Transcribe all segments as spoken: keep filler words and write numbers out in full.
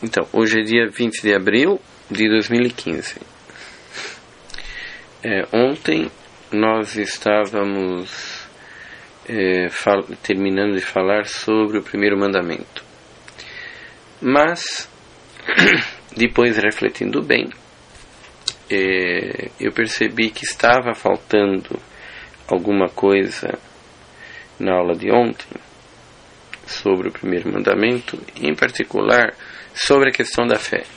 Então, hoje é dia vinte de abril de dois mil e quinze. É, ontem nós estávamos é, terminando de falar sobre o primeiro mandamento. Mas, depois refletindo bem, é, eu percebi que estava faltando alguma coisa na aula de ontem sobre o primeiro mandamento, em particular sobre a questão da fé.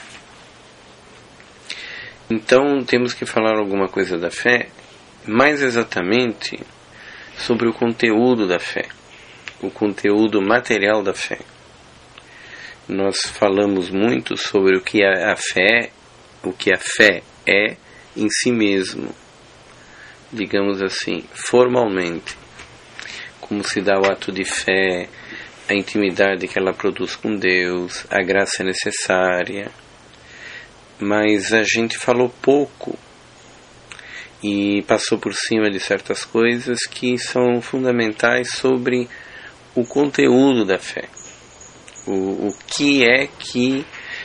Então temos que falar alguma coisa da fé, mais exatamente sobre o conteúdo da fé, o conteúdo material da fé. Nós falamos muito sobre o que a fé, o que a fé é em si mesmo, digamos assim, formalmente, como se dá o ato de fé, a intimidade que ela produz com Deus, a graça necessária. Mas a gente falou pouco e passou por cima de certas coisas que são fundamentais sobre o conteúdo da fé. O, o que é que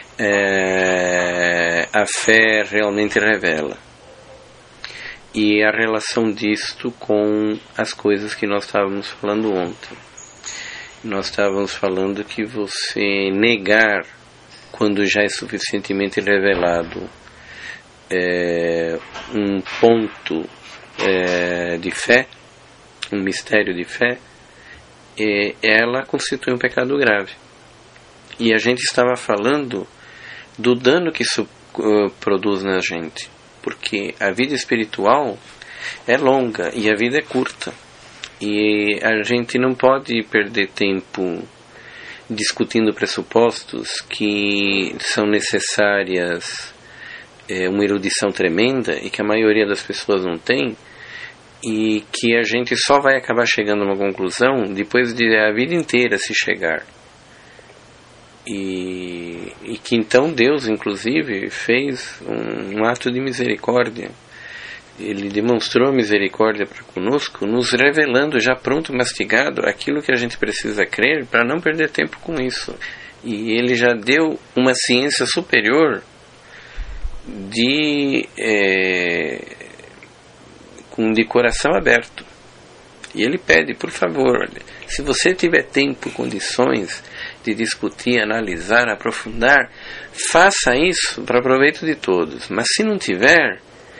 é, a fé realmente revela. E a relação disto com as coisas que nós estávamos falando ontem. Nós estávamos falando que você negar, quando já é suficientemente revelado, é, um ponto é, de fé, um mistério de fé, é, ela constitui um pecado grave. E a gente estava falando do dano que isso uh, produz na gente. Porque a vida espiritual é longa e a vida é curta. E a gente não pode perder tempo discutindo pressupostos que são necessárias, é, uma erudição tremenda e que a maioria das pessoas não tem, e que a gente só vai acabar chegando a uma conclusão depois de a vida inteira se chegar. E, e que então Deus, inclusive, fez um, um ato de misericórdia. Ele demonstrou misericórdia para conosco, nos revelando já pronto, mastigado, aquilo que a gente precisa crer para não perder tempo com isso. E ele já deu uma ciência superior de, é, de coração aberto. E ele pede, por favor, olha, se você tiver tempo, condições de discutir, analisar, aprofundar, faça isso para proveito de todos. Mas se não tiver,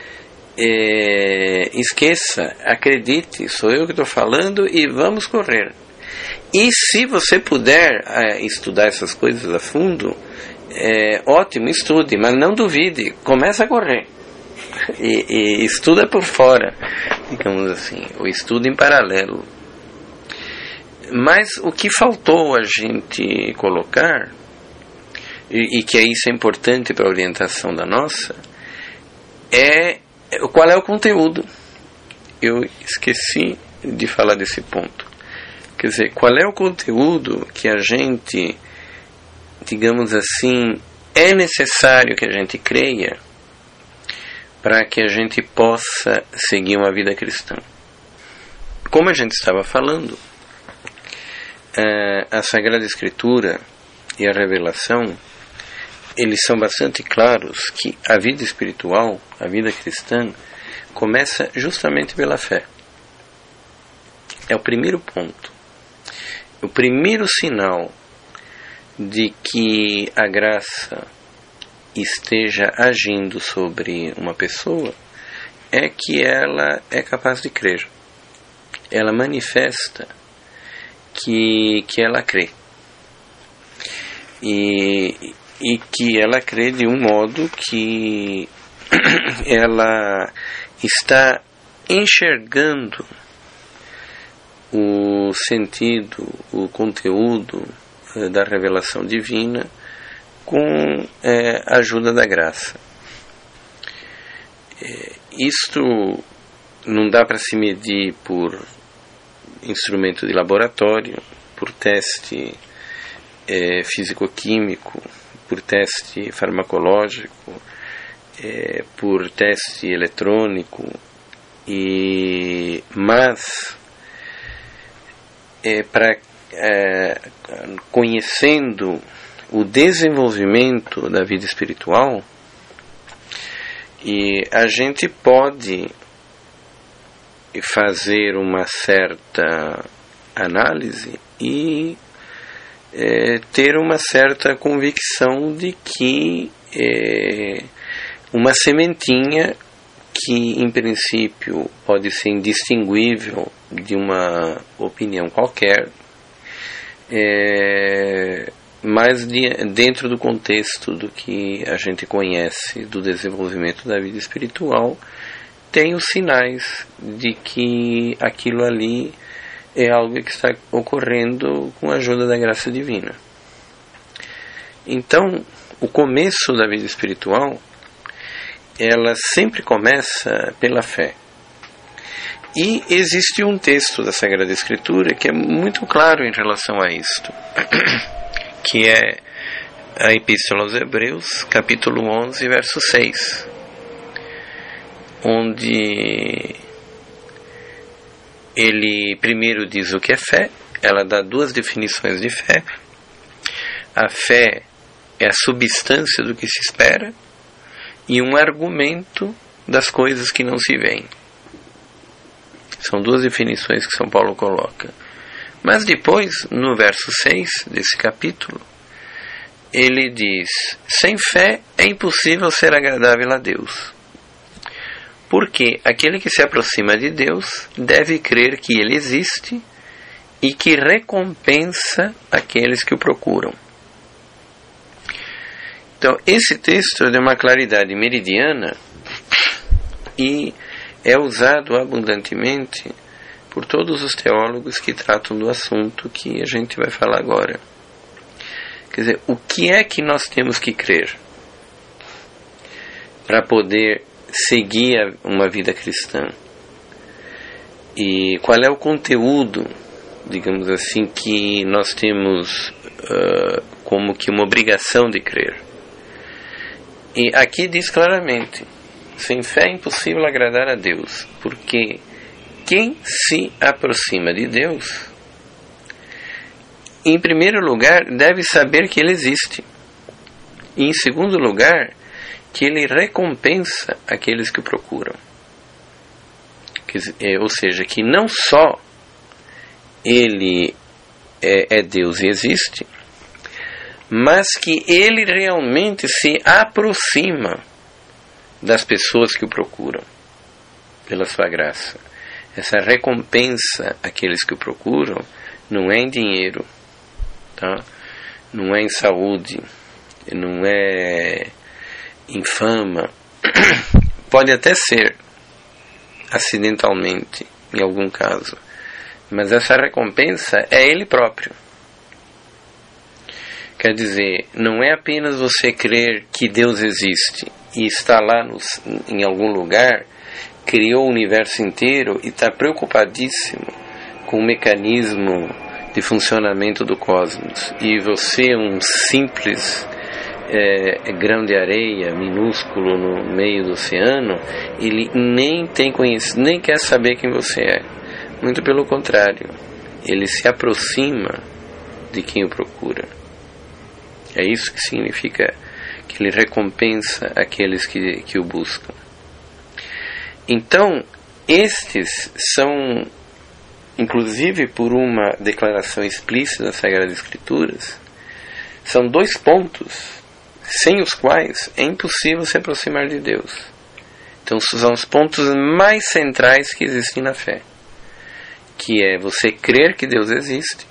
é, esqueça, acredite, sou eu que estou falando e vamos correr. E se você puder é, estudar essas coisas a fundo, é, ótimo, estude, mas não duvide, começa a correr. E, e estuda por fora, digamos assim, o estudo em paralelo. Mas o que faltou a gente colocar, e, e que isso é importante para a orientação da nossa, é qual é o conteúdo. Eu esqueci de falar desse ponto. Quer dizer, qual é o conteúdo que a gente, digamos assim, é necessário que a gente creia para que a gente possa seguir uma vida cristã. Como a gente estava falando, a Sagrada Escritura e a revelação, eles são bastante claros que a vida espiritual, a vida cristã, começa justamente pela fé. É o primeiro ponto. O primeiro sinal de que a graça esteja agindo sobre uma pessoa é que ela é capaz de crer. Ela manifesta que, que ela crê. E, e que ela crê de um modo que ela está enxergando o sentido, o conteúdo eh, da revelação divina com eh, a ajuda da graça. Eh, isto não dá para se medir por instrumento de laboratório, por teste é, físico-químico, por teste farmacológico, é, por teste eletrônico, e, mas é, para é, conhecendo o desenvolvimento da vida espiritual, e a gente pode fazer uma certa análise e é, ter uma certa convicção de que é, uma sementinha que em princípio pode ser indistinguível de uma opinião qualquer, é, mas de, dentro do contexto do que a gente conhece do desenvolvimento da vida espiritual, tem os sinais de que aquilo ali é algo que está ocorrendo com a ajuda da graça divina. Então, o começo da vida espiritual, ela sempre começa pela fé. E existe um texto da Sagrada Escritura que é muito claro em relação a isto, que é a Epístola aos Hebreus, capítulo onze, verso seis, onde ele primeiro diz o que é fé. Ela dá duas definições de fé. A fé é a substância do que se espera e um argumento das coisas que não se veem. São duas definições que São Paulo coloca. Mas depois, no verso seis desse capítulo, ele diz: sem fé é impossível ser agradável a Deus. Porque aquele que se aproxima de Deus deve crer que Ele existe e que recompensa aqueles que o procuram. Então, esse texto é de uma claridade meridiana e é usado abundantemente por todos os teólogos que tratam do assunto que a gente vai falar agora. Quer dizer, o que é que nós temos que crer para poder seguir uma vida cristã? E qual é o conteúdo, digamos assim, que nós temos uh, como que uma obrigação de crer? E aqui diz claramente: sem fé é impossível agradar a Deus, porque quem se aproxima de Deus, em primeiro lugar, deve saber que Ele existe, e em segundo lugar, que Ele recompensa aqueles que o procuram. Ou seja, que não só Ele é, é Deus e existe, mas que Ele realmente se aproxima das pessoas que o procuram pela sua graça. Essa recompensa àqueles que o procuram não é em dinheiro, tá? Não é em saúde, não é em fama. Pode até ser acidentalmente em algum caso, mas essa recompensa é Ele próprio. Quer dizer, não é apenas você crer que Deus existe e está lá no, em algum lugar, criou o universo inteiro e está preocupadíssimo com o mecanismo de funcionamento do cosmos, e você, um simples é, grão de areia minúsculo no meio do oceano, ele nem tem conhecimento, nem quer saber quem você é. Muito pelo contrário, ele se aproxima de quem o procura. É isso que significa que ele recompensa aqueles que, que o buscam. Então, estes são, inclusive por uma declaração explícita das Sagradas Escrituras, são dois pontos sem os quais é impossível se aproximar de Deus. Então, são os pontos mais centrais que existem na fé, que é você crer que Deus existe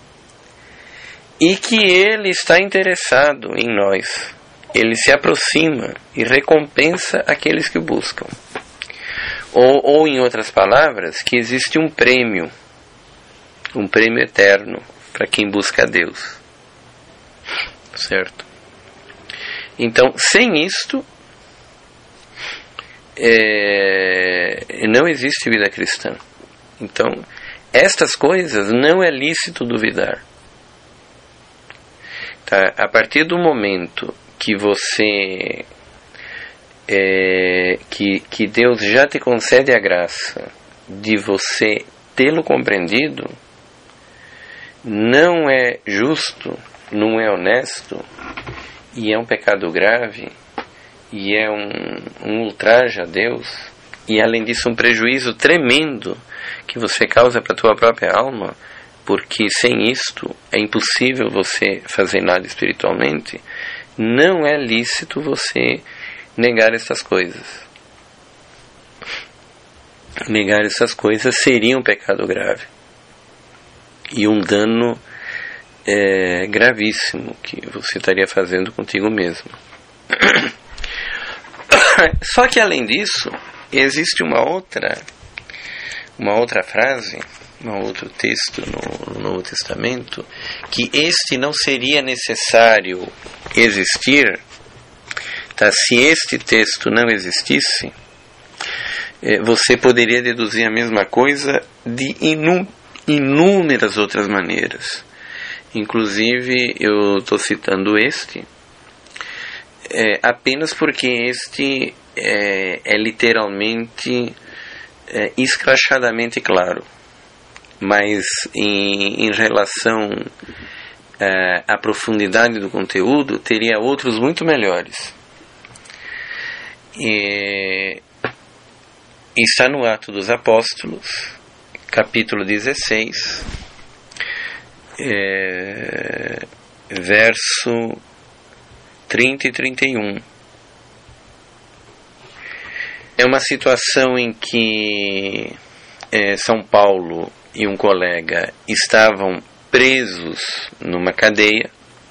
e que Ele está interessado em nós. Ele se aproxima e recompensa aqueles que o buscam. Ou, ou em outras palavras, que existe um prêmio, um prêmio eterno para quem busca a Deus. Certo? Então, sem isto, é, não existe vida cristã. Então, estas coisas não é lícito duvidar. Tá? A partir do momento que você é, que, que Deus já te concede a graça de você tê-lo compreendido, não é justo não é honesto, e é um pecado grave, e é um, um ultraje a Deus, e além disso um prejuízo tremendo que você causa para a tua própria alma, porque sem isto é impossível você fazer nada espiritualmente, não é lícito você negar essas coisas. Negar essas coisas seria um pecado grave e um dano é, gravíssimo que você estaria fazendo contigo mesmo. Só que além disso, existe uma outra uma outra frase, um outro texto no, no Novo Testamento, que este não seria necessário existir, tá? Se este texto não existisse, você poderia deduzir a mesma coisa de inú- inúmeras outras maneiras. Inclusive, eu estou citando este é, apenas porque este é, é literalmente, é, escrachadamente claro. Mas em, em relação é, à profundidade do conteúdo, teria outros muito melhores. E... está no Atos dos Apóstolos, capítulo dezesseis, é, verso trinta e trinta e um. É uma situação em que é, São Paulo e um colega estavam presos numa cadeia,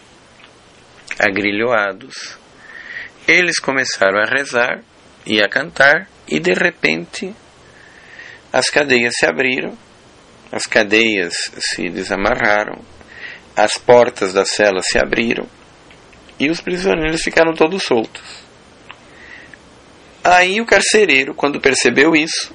agrilhoados. Eles começaram a rezar e a cantar, e de repente as cadeias se abriram, as cadeias se desamarraram, as portas das celas se abriram e os prisioneiros ficaram todos soltos. Aí o carcereiro, quando percebeu isso,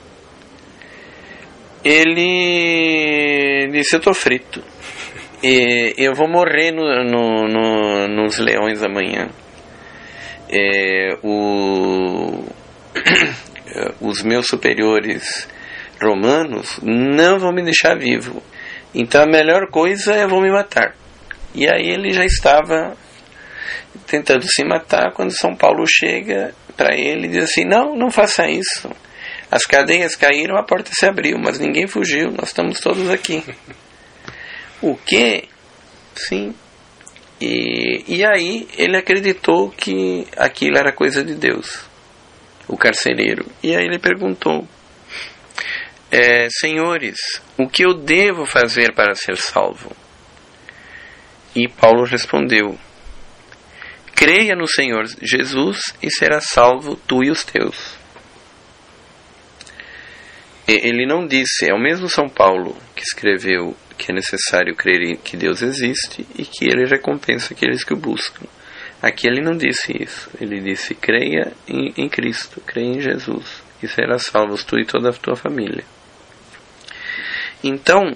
ele disse: eu estou frito, e eu vou morrer no, no, no, nos leões amanhã. É, o, os meus superiores romanos não vão me deixar vivo, então a melhor coisa é vão me matar. E aí ele já estava tentando se matar quando São Paulo chega para ele e diz assim: não, não faça isso, as cadeias caíram, a porta se abriu, mas ninguém fugiu, nós estamos todos aqui. O quê? Sim. E, e aí ele acreditou que aquilo era coisa de Deus, o carcereiro. E aí ele perguntou: é, senhores, o que eu devo fazer para ser salvo? E Paulo respondeu: creia no Senhor Jesus e serás salvo tu e os teus. Ele não disse, é o mesmo São Paulo que escreveu que é necessário crer que Deus existe e que Ele recompensa aqueles que o buscam. Aqui ele não disse isso. Ele disse: creia em, em Cristo, creia em Jesus, e serás salvo tu e toda a tua família. Então,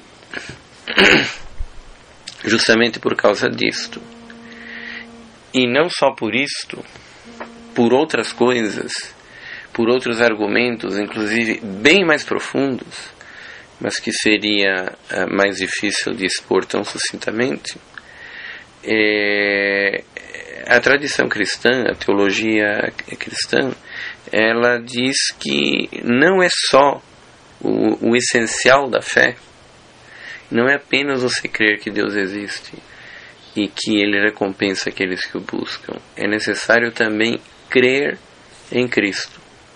justamente por causa disto, e não só por isto, por outras coisas, por outros argumentos, inclusive bem mais profundos, mas que seria uh, mais difícil de expor tão sucintamente, é, a tradição cristã, a teologia cristã, ela diz que não é só o, o essencial da fé, não é apenas você crer que Deus existe e que Ele recompensa aqueles que o buscam, é necessário também crer em Cristo.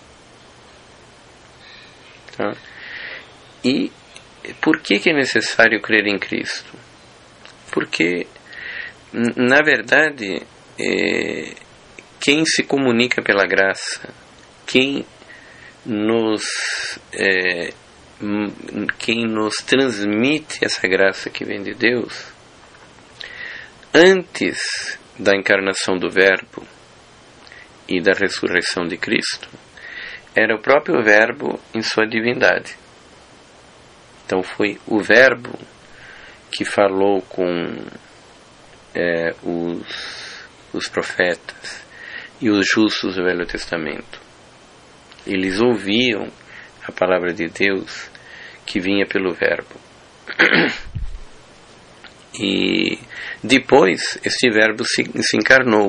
Tá? E por que, que é necessário crer em Cristo? Porque, na verdade, é, quem se comunica pela graça, quem nos, é, quem nos transmite essa graça que vem de Deus, antes da encarnação do Verbo e da ressurreição de Cristo, era o próprio Verbo em sua divindade. Então foi o Verbo que falou com é, os, os profetas e os justos do Velho Testamento. Eles ouviam a palavra de Deus que vinha pelo Verbo. E Depois, este verbo se, se encarnou.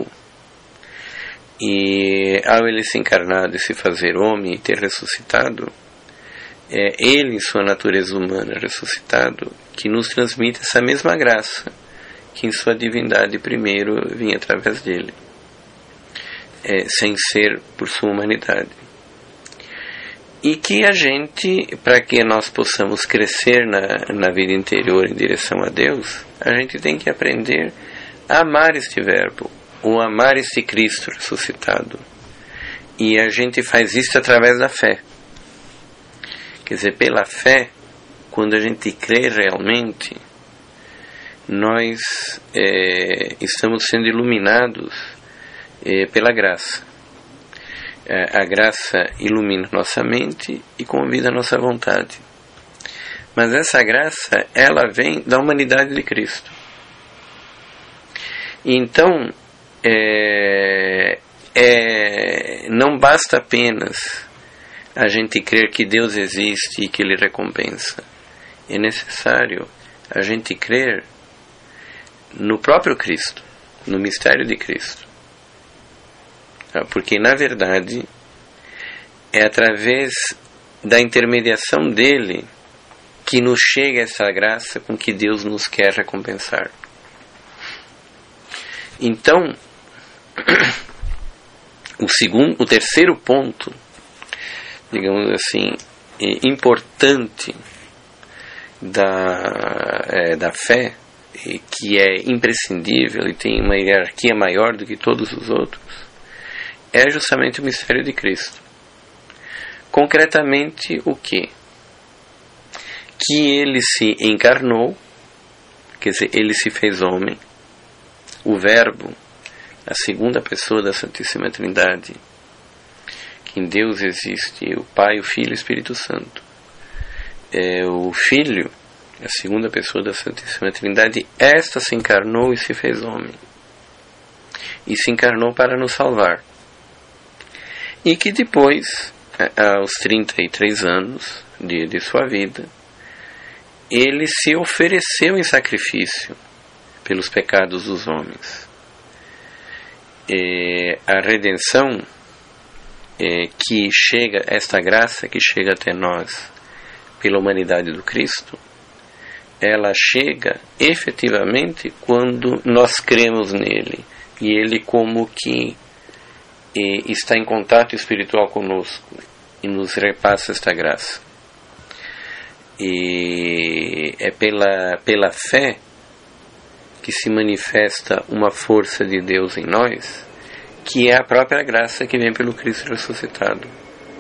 E ao ele se encarnar e se fazer homem e ter ressuscitado, é ele, em sua natureza humana, ressuscitado, que nos transmite essa mesma graça que em sua divindade primeiro vinha através dele, é, sem ser por sua humanidade. E que a gente, para que nós possamos crescer na, na vida interior em direção a Deus, a gente tem que aprender a amar este verbo, ou amar este Cristo ressuscitado. E a gente faz isso através da fé. Quer dizer, pela fé, quando a gente crê realmente, nós é, estamos sendo iluminados é, pela graça. A graça ilumina nossa mente e convida a nossa vontade. Mas essa graça, ela vem da humanidade de Cristo. Então, é, é, não basta apenas a gente crer que Deus existe e que Ele recompensa. É necessário a gente crer no próprio Cristo, no mistério de Cristo. Porque, na verdade, é através da intermediação dele que nos chega essa graça com que Deus nos quer recompensar. Então, o segundo, o terceiro ponto, digamos assim, importante da, é, da fé, que é imprescindível e tem uma hierarquia maior do que todos os outros, é justamente o mistério de Cristo. Concretamente, o quê? Que ele se encarnou, quer dizer, ele se fez homem, o Verbo, a segunda pessoa da Santíssima Trindade, que em Deus existe o Pai, o Filho e o Espírito Santo. É, o Filho, a segunda pessoa da Santíssima Trindade, esta se encarnou e se fez homem. E se encarnou para nos salvar. E que depois, aos trinta e três anos de, de sua vida, ele se ofereceu em sacrifício pelos pecados dos homens. E a redenção é, que chega, esta graça que chega até nós pela humanidade do Cristo, ela chega efetivamente quando nós cremos nele e ele como que e está em contato espiritual conosco e nos repassa esta graça. E é pela, pela fé que se manifesta uma força de Deus em nós, que é a própria graça que vem pelo Cristo ressuscitado.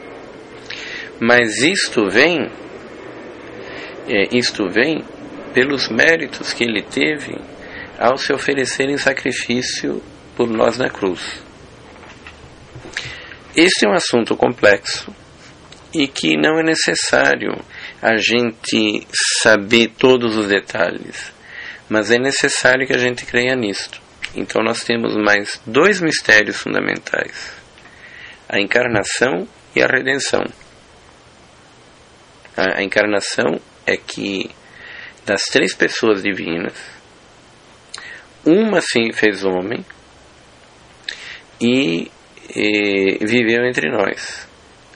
Mas isto vem, é, isto vem pelos méritos que ele teve ao se oferecer em sacrifício por nós na cruz. Este é um assunto complexo e que não é necessário a gente saber todos os detalhes, mas é necessário que a gente creia nisto. Então nós temos mais dois mistérios fundamentais: a encarnação e a redenção. A, a encarnação é que das três pessoas divinas, uma se fez homem e E viveu entre nós.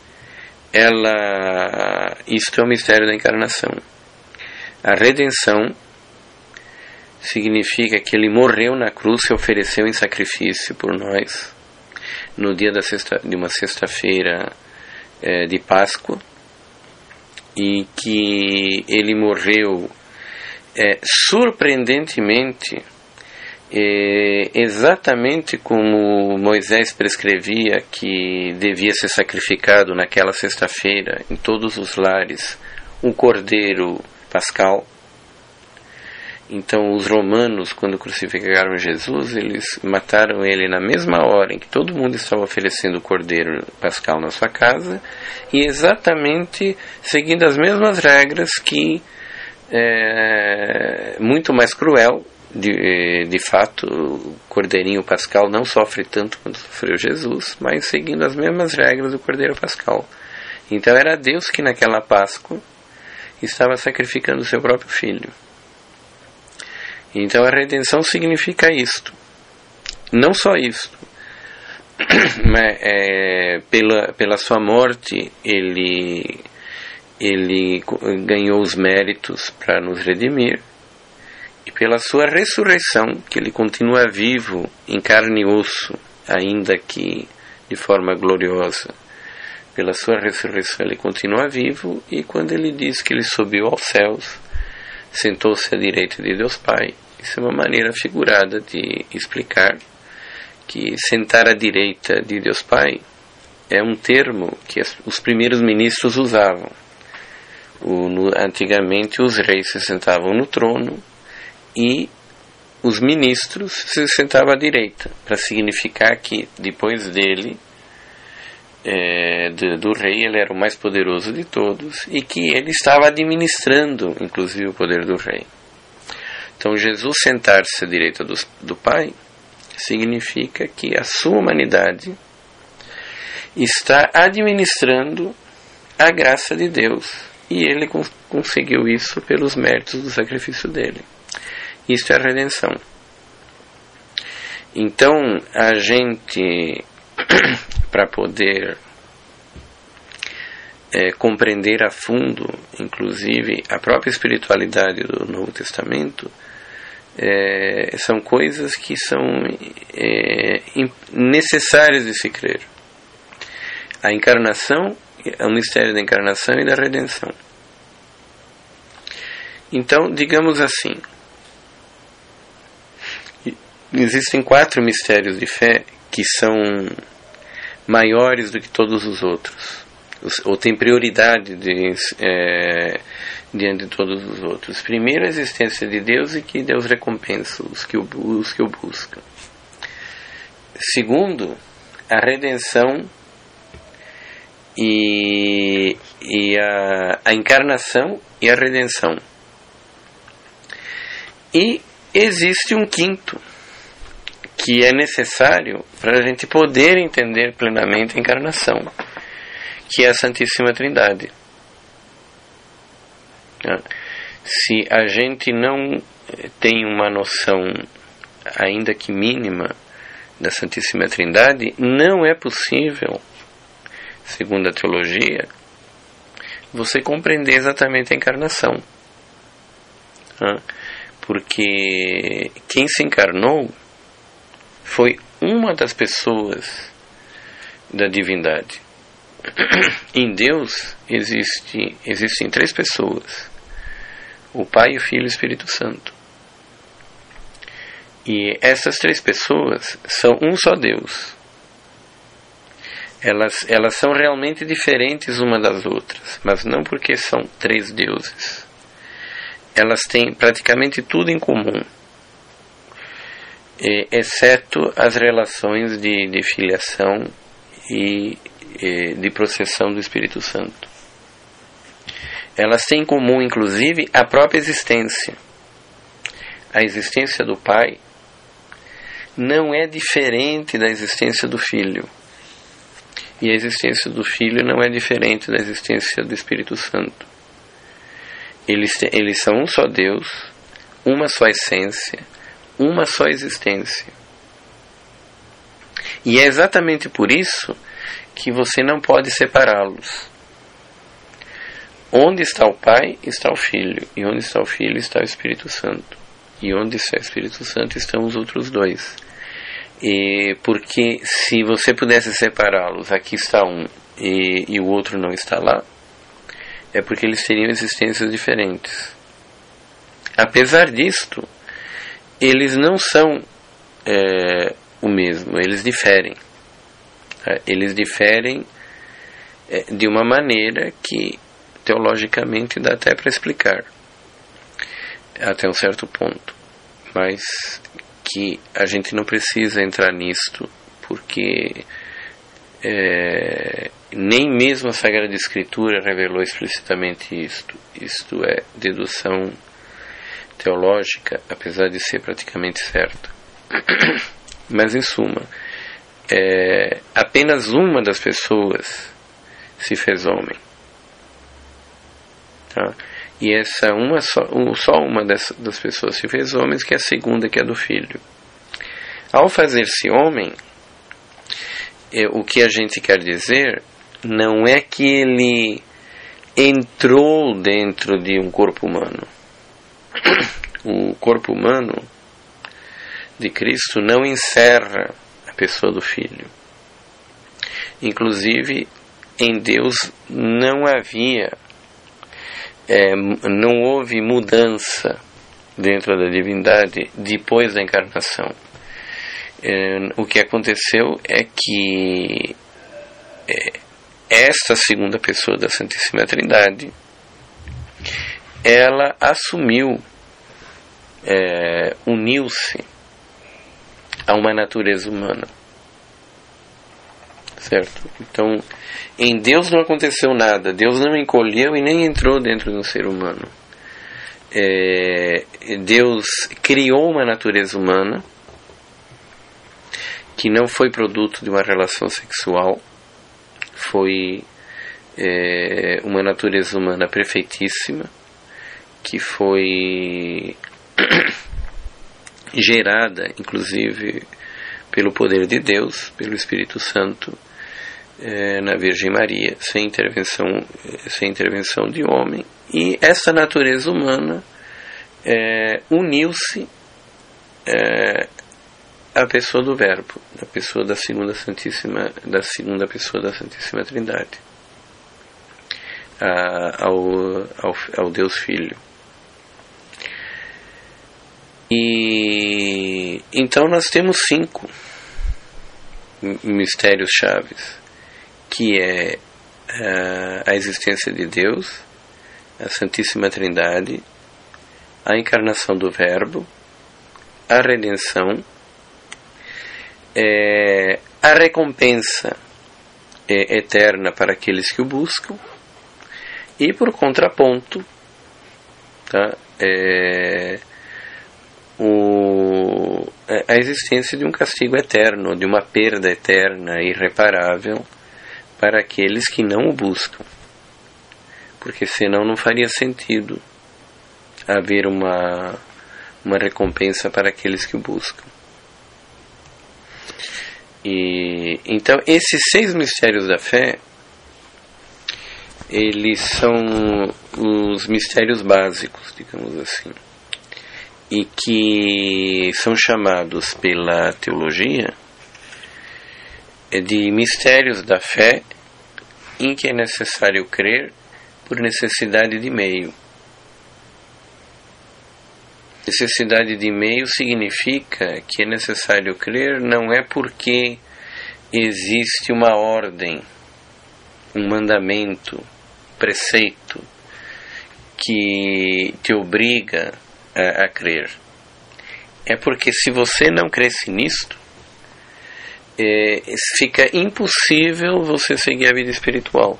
Ela, isto é o mistério da encarnação. A redenção significa que ele morreu na cruz, se ofereceu em sacrifício por nós no dia da sexta, de uma sexta-feira é, de Páscoa, e que ele morreu é, surpreendentemente, É exatamente como Moisés prescrevia que devia ser sacrificado naquela sexta-feira em todos os lares um cordeiro pascal. Então os romanos, quando crucificaram Jesus, eles mataram ele na mesma hora em que todo mundo estava oferecendo o cordeiro pascal na sua casa, e exatamente seguindo as mesmas regras, que é muito mais cruel. De, de fato, o cordeirinho pascal não sofre tanto quanto sofreu Jesus, mas seguindo as mesmas regras do cordeiro pascal. Então era Deus que naquela Páscoa estava sacrificando o seu próprio filho. Então a redenção significa isto. Não só isto, mas é, pela, pela sua morte ele, ele ganhou os méritos para nos redimir, e pela sua ressurreição, que ele continua vivo em carne e osso, ainda que de forma gloriosa. Pela sua ressurreição ele continua vivo, e quando ele diz que ele subiu aos céus, sentou-se à direita de Deus Pai, isso é uma maneira figurada de explicar que sentar à direita de Deus Pai é um termo que as, os primeiros ministros usavam. O, no, antigamente os reis se sentavam no trono e os ministros se sentavam à direita, para significar que depois dele, é, de, do rei, ele era o mais poderoso de todos e que ele estava administrando inclusive o poder do rei. Então Jesus sentar-se à direita do, do Pai significa que a sua humanidade está administrando a graça de Deus, e ele cons- conseguiu isso pelos méritos do sacrifício dele. Isto é a redenção. Então a gente, para poder é, compreender a fundo, inclusive a própria espiritualidade do Novo Testamento, É, são coisas que são é, necessárias de se crer. A encarnação, o mistério da encarnação e da redenção. Então, digamos assim, existem quatro mistérios de fé que são maiores do que todos os outros, ou têm prioridade de, é, diante de todos os outros. Primeiro, a existência de Deus, e que Deus recompensa os que o, os que o buscam. Segundo, a redenção e, e a, a encarnação e a redenção. E existe um quinto, que é necessário para a gente poder entender plenamente a encarnação, que é a Santíssima Trindade. Se a gente não tem uma noção, ainda que mínima, da Santíssima Trindade, não é possível, segundo a teologia, você compreender exatamente a encarnação. Porque quem se encarnou foi uma das pessoas da divindade. Em Deus existe, existem três pessoas: o Pai, o Filho e o Espírito Santo. E essas três pessoas são um só Deus. Elas, elas são realmente diferentes uma das outras, mas não porque são três deuses. Elas têm praticamente tudo em comum, exceto as relações de, de filiação e de processão do Espírito Santo. Elas têm em comum, inclusive, a própria existência. A existência do Pai não é diferente da existência do Filho, e a existência do Filho não é diferente da existência do Espírito Santo. Eles, eles são um só Deus, uma só essência, uma só existência. E é exatamente por isso que você não pode separá-los. Onde está o Pai, está o Filho, e onde está o Filho, está o Espírito Santo, e onde está o Espírito Santo, estão os outros dois. E porque se você pudesse separá-los, aqui está um e, e o outro não está lá, é porque eles teriam existências diferentes. Apesar disto, eles não são é, o mesmo, eles diferem. Eles diferem é, de uma maneira que teologicamente dá até para explicar, até um certo ponto, mas que a gente não precisa entrar nisto, porque é, nem mesmo a Sagrada Escritura revelou explicitamente isto. Isto é dedução teológica, apesar de ser praticamente certa. Mas em suma, é, apenas uma das pessoas se fez homem, tá? E essa uma só, só uma das, das pessoas se fez homem, que é a segunda, que é do Filho. Ao fazer-se homem, é, o que a gente quer dizer não é que ele entrou dentro de um corpo humano. O corpo humano de Cristo não encerra a pessoa do Filho. Inclusive, em Deus não havia, é, não houve mudança dentro da divindade depois da encarnação. É, o que aconteceu é que é, esta segunda pessoa da Santíssima Trindade, ela assumiu, é, uniu-se a uma natureza humana, certo? Então, em Deus não aconteceu nada, Deus não encolheu e nem entrou dentro do ser humano. É, Deus criou uma natureza humana que não foi produto de uma relação sexual, foi é, uma natureza humana perfeitíssima, que foi gerada, inclusive, pelo poder de Deus, pelo Espírito Santo, é, na Virgem Maria, sem intervenção, sem intervenção de homem. E essa natureza humana é, uniu-se é, à pessoa do Verbo, a pessoa da segunda Santíssima, da segunda pessoa da Santíssima Trindade, a, ao, ao, ao Deus Filho. E então nós temos cinco mistérios chaves, que é a, a existência de Deus, a Santíssima Trindade, a encarnação do Verbo, a redenção, é, a recompensa é, eterna para aqueles que o buscam, e por contraponto, tá, é, o, a existência de um castigo eterno, de uma perda eterna, irreparável, para aqueles que não o buscam. Porque senão não faria sentido haver uma, uma recompensa para aqueles que o buscam. E, então, esses seis mistérios da fé, eles são os mistérios básicos, digamos assim, e que são chamados pela teologia de mistérios da fé, em que é necessário crer por necessidade de meio. Necessidade de meio significa que é necessário crer não é porque existe uma ordem, um mandamento, preceito que te obriga a, a crer. É porque se você não cresce nisto, é, fica impossível você seguir a vida espiritual.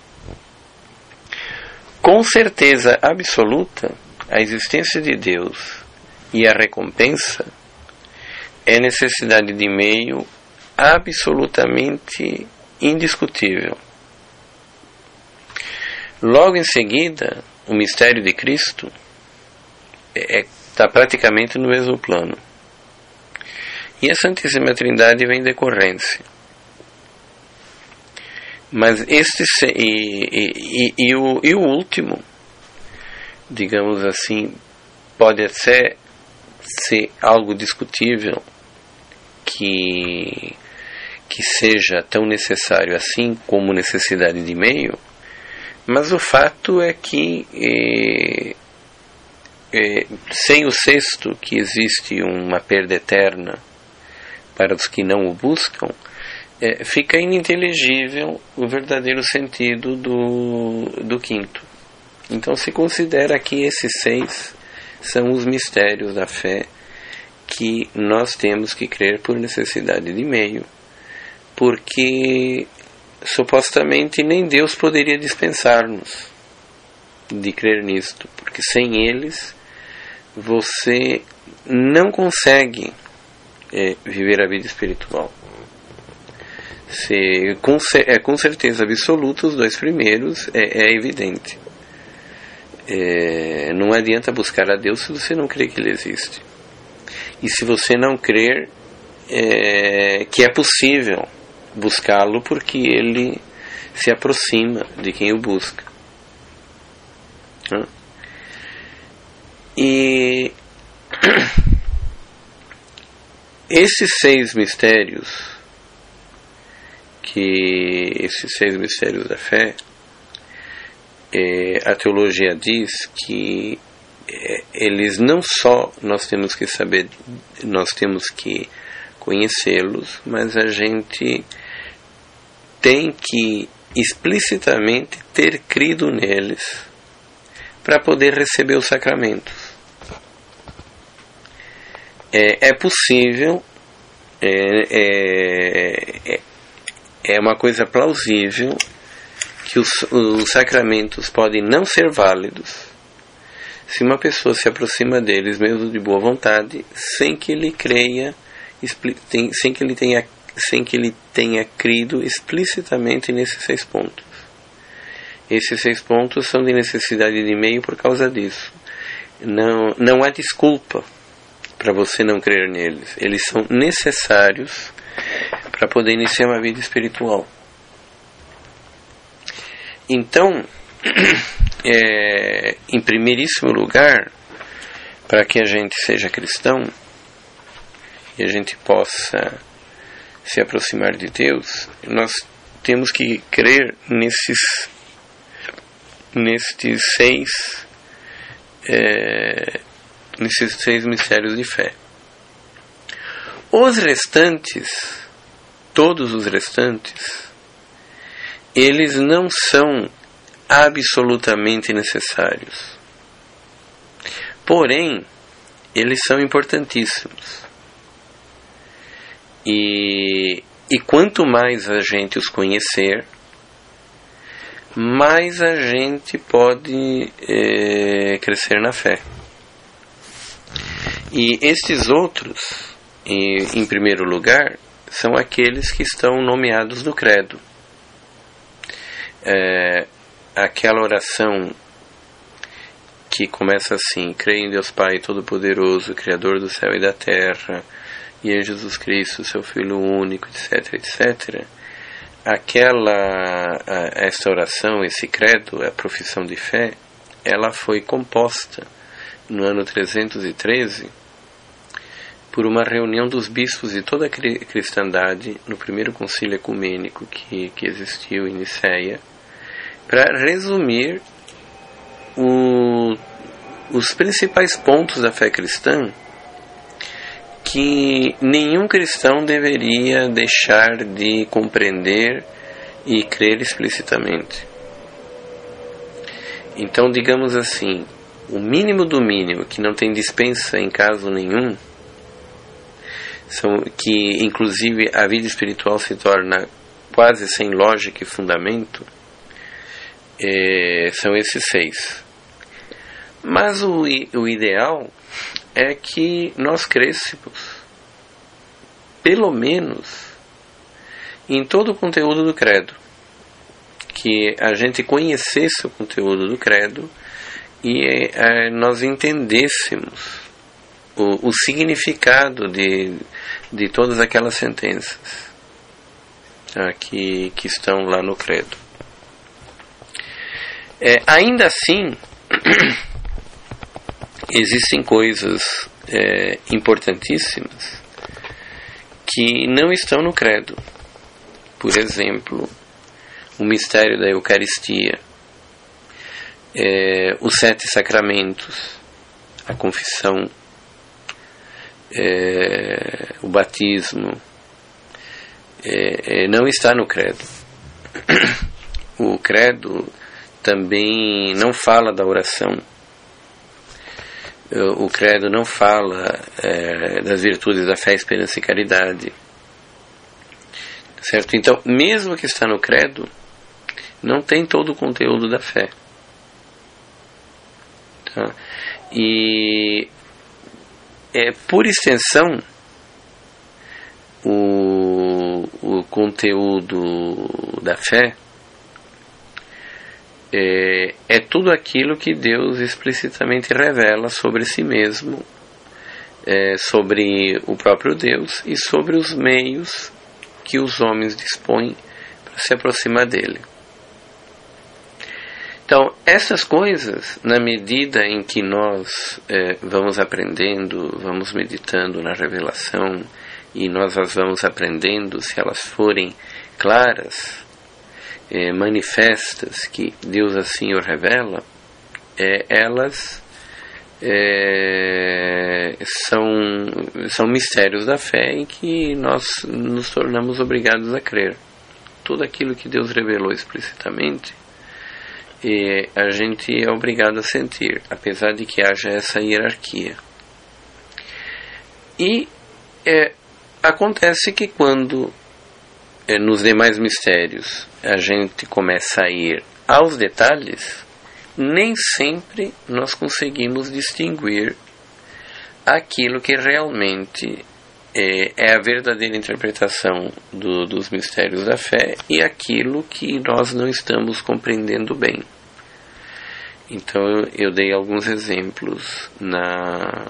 Com certeza absoluta, a existência de Deus e a recompensa é necessidade de meio absolutamente indiscutível. Logo em seguida, o mistério de Cristo está praticamente no mesmo plano. E a Santíssima Trindade vem decorrência. Mas este e, e, e, e, o, e o último, digamos assim, pode até ser algo discutível que, que seja tão necessário assim como necessidade de meio, mas o fato é que é, é, sem o sexto, que existe uma perda eterna para os que não o buscam, é, fica ininteligível o verdadeiro sentido do, do quinto. Então se considera que esses seis são os mistérios da fé que nós temos que crer por necessidade de meio, porque supostamente nem Deus poderia dispensar-nos de crer nisto, porque sem eles você não consegue é, viver a vida espiritual. Se, com, é, com certeza absoluta, os dois primeiros é, é evidente. é, não adianta buscar a Deus se você não crê que Ele existe. E se você não crer é, que é possível buscá-lo, porque Ele se aproxima de quem o busca. E esses seis mistérios, que esses seis mistérios da fé, é, a teologia diz que é, eles não só nós temos que saber, nós temos que conhecê-los, mas a gente tem que explicitamente ter crido neles para poder receber os sacramentos. É, é possível, é, é, é uma coisa plausível que os, os sacramentos podem não ser válidos se uma pessoa se aproxima deles mesmo de boa vontade, sem que ele creia, sem que ele tenha, sem que ele tenha crido explicitamente nesses seis pontos. Esses seis pontos são de necessidade de meio por causa disso. Não, não há desculpa para você não crer neles. Eles são necessários para poder iniciar uma vida espiritual. Então, é, em primeiríssimo lugar, para que a gente seja cristão e a gente possa se aproximar de Deus, nós temos que crer nesses, nesses seis é, nesses seis mistérios de fé. Os restantes, todos os restantes, eles não são absolutamente necessários. Porém, eles são importantíssimos. E, e quanto mais a gente os conhecer, mais a gente pode é, crescer na fé. E estes outros, em, em primeiro lugar, são aqueles que estão nomeados no credo. É, aquela oração que começa assim: creio em Deus Pai Todo-Poderoso, Criador do céu e da terra, e em Jesus Cristo, seu Filho único, etc, etcétera. Aquela, esta oração, esse credo, a profissão de fé, ela foi composta no ano trezentos e treze por uma reunião dos bispos de toda a cristandade no primeiro concílio ecumênico que, que existiu em Niceia, para resumir o, os principais pontos da fé cristã que nenhum cristão deveria deixar de compreender e crer explicitamente. Então, digamos assim, o mínimo do mínimo, que não tem dispensa em caso nenhum, são, que inclusive a vida espiritual se torna quase sem lógica e fundamento, é, são esses seis. Mas o, o ideal é que nós crescemos, pelo menos, em todo o conteúdo do credo, que a gente conhecesse o conteúdo do credo e é, nós entendêssemos o, o significado de, de todas aquelas sentenças tá, que, que estão lá no credo. É, ainda assim, existem coisas é, importantíssimas que não estão no credo. Por exemplo, o mistério da Eucaristia, é, os sete sacramentos, a confissão, é, o batismo, é, é, não está no credo. O credo também não fala da oração. O credo não fala é, das virtudes da fé, esperança e caridade. Certo? Então, mesmo que está no credo, não tem todo o conteúdo da fé. Tá? E, é, por extensão, o, o conteúdo da fé é, é tudo aquilo que Deus explicitamente revela sobre si mesmo, é, sobre o próprio Deus e sobre os meios que os homens dispõem para se aproximar dele. Então, essas coisas, na medida em que nós é, vamos aprendendo, vamos meditando na revelação, e nós as vamos aprendendo, se elas forem claras, é, manifestas, que Deus assim o revela, é, elas é, são, são mistérios da fé em que nós nos tornamos obrigados a crer. Tudo aquilo que Deus revelou explicitamente, e a gente é obrigado a sentir, apesar de que haja essa hierarquia. E é, acontece que quando é, nos demais mistérios a gente começa a ir aos detalhes, nem sempre nós conseguimos distinguir aquilo que realmente é, é a verdadeira interpretação do, dos mistérios da fé e aquilo que nós não estamos compreendendo bem. Então eu dei alguns exemplos na,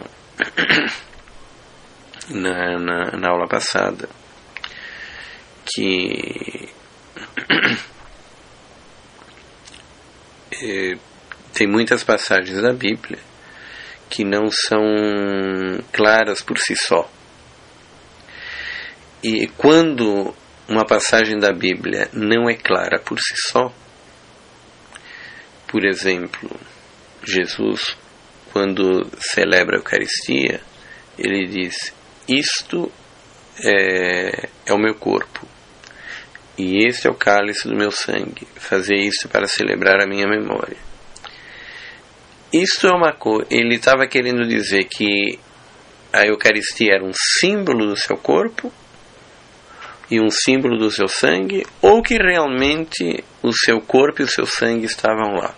na, na, na aula passada, que é, tem muitas passagens da Bíblia que não são claras por si só. E quando uma passagem da Bíblia não é clara por si só, por exemplo, Jesus, quando celebra a Eucaristia, ele diz: isto é, é o meu corpo, e este é o cálice do meu sangue, fazer isto para celebrar a minha memória. Isto é uma coisa, ele estava querendo dizer que a Eucaristia era um símbolo do seu corpo, e um símbolo do seu sangue, ou que realmente o seu corpo e o seu sangue estavam lá.